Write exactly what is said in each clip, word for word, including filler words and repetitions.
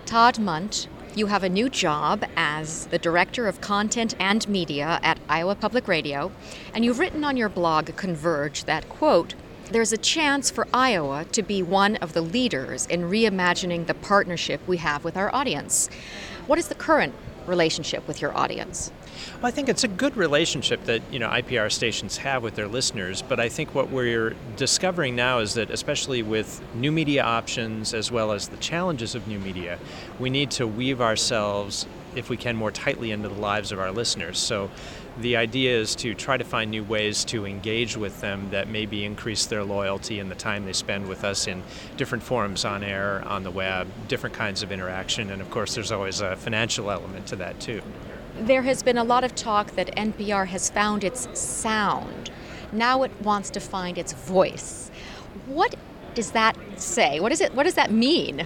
Todd Mundt, you have a new job as the Director of Content and Media at Iowa Public Radio, and you've written on your blog, Converge, that, quote, there's a chance for Iowa to be one of the leaders in reimagining the partnership we have with our audience. What is the current relationship with your audience? Well, I think it's a good relationship that, you know, I P R stations have with their listeners, but I think what we're discovering now is that, especially with new media options as well as the challenges of new media, we need to weave ourselves, if we can, more tightly into the lives of our listeners. So the idea is to try to find new ways to engage with them that maybe increase their loyalty and the time they spend with us in different forums, on air, on the web, different kinds of interaction, and of course there's always a financial element to that too. There has been a lot of talk that N P R has found its sound. Now it wants to find its voice. What does that say? What is it? What does that mean?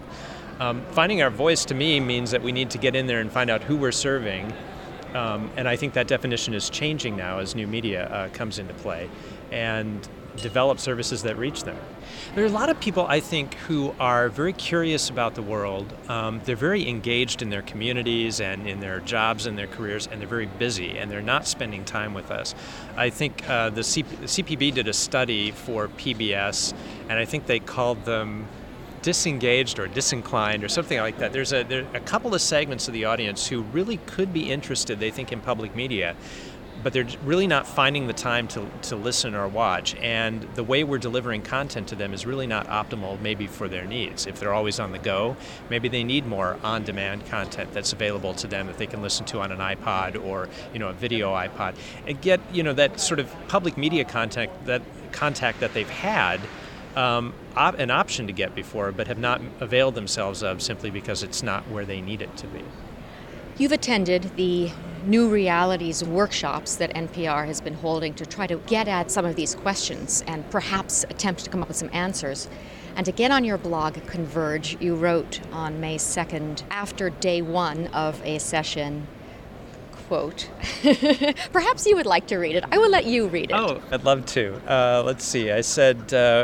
Um, finding our voice, to me, means that we need to get in there and find out who we're serving. Um, and I think that definition is changing now as new media uh, comes into play, and develop services that reach them. There are a lot of people, I think, who are very curious about the world. Um, they're very engaged in their communities and in their jobs and their careers, and they're very busy, and they're not spending time with us. I think uh, the C P- C P B did a study for P B S, and I think they called them disengaged or disinclined or something like that. There's a, there are a couple of segments of the audience who really could be interested, they think, in public media, but they're really not finding the time to, to listen or watch. And the way we're delivering content to them is really not optimal maybe for their needs. If they're always on the go, maybe they need more on-demand content that's available to them that they can listen to on an iPod or, you know, a video iPod. And get, you know, that sort of public media contact that contact that they've had um, op- an option to get before, but have not availed themselves of simply because it's not where they need it to be. You've attended the New Realities workshops that N P R has been holding to try to get at some of these questions and perhaps attempt to come up with some answers. And again on your blog, Converge, you wrote on May second, after day one of a session, quote, perhaps you would like to read it. I will let you read it. Oh, I'd love to. Uh, let's see. I said, uh,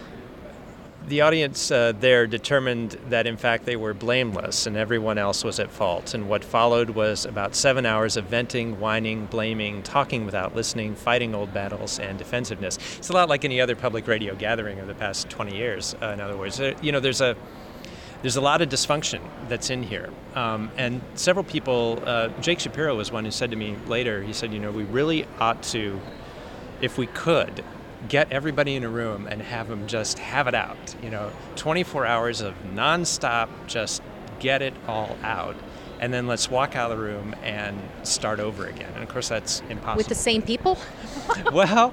the audience uh, there determined that, in fact, they were blameless and everyone else was at fault. And what followed was about seven hours of venting, whining, blaming, talking without listening, fighting old battles, and defensiveness. It's a lot like any other public radio gathering of the past twenty years, uh, in other words. Uh, you know, there's a there's a lot of dysfunction that's in here. Um, and several people, uh, Jake Shapiro was one who said to me later, he said, you know, we really ought to, if we could, get everybody in a room and have them just have it out. You know, twenty-four hours of nonstop, just get it all out. And then let's walk out of the room and start over again. And of course, that's impossible. With the same people? Well,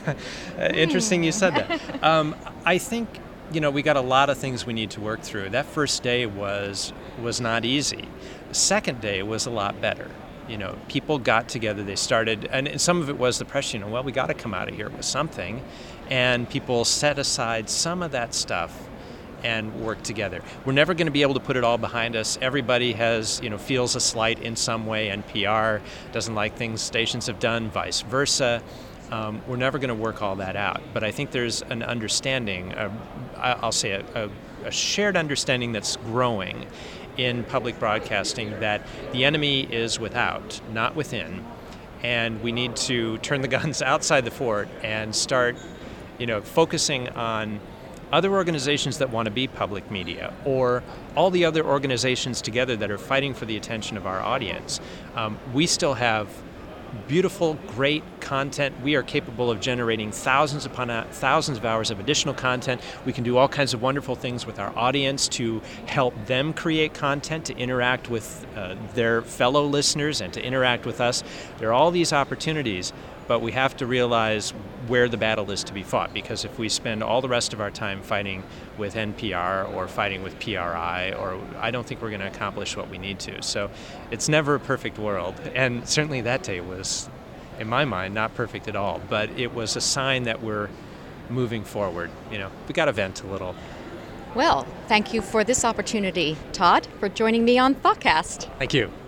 interesting you said that. Um, I think, you know, we got a lot of things we need to work through. That first day was was not easy. The second day was a lot better. You know, people got together, they started, and some of it was the pressure, you know, well, we got to come out of here with something, and people set aside some of that stuff and work together. We're never going to be able to put it all behind us. Everybody has, you know, feels a slight in some way. N P R doesn't like things stations have done, vice versa. Um, we're never going to work all that out. But I think there's an understanding, uh, I'll say a, a, a shared understanding that's growing in public broadcasting that the enemy is without, not within, and we need to turn the guns outside the fort and start, you know, focusing on other organizations that want to be public media, or all the other organizations together that are fighting for the attention of our audience. Um, we still have beautiful, great content. We are capable of generating thousands upon thousands of hours of additional content. We can do all kinds of wonderful things with our audience to help them create content, to interact with uh, their fellow listeners and to interact with us. There are all these opportunities, but we have to realize where the battle is to be fought, because if we spend all the rest of our time fighting with N P R or fighting with P R I, or I don't think we're going to accomplish what we need to. So it's never a perfect world, and certainly that day was, in my mind, not perfect at all, but it was a sign that we're moving forward. You know, we got to vent a little. Well, thank you for this opportunity, Todd, for joining me on ThoughtCast. Thank you.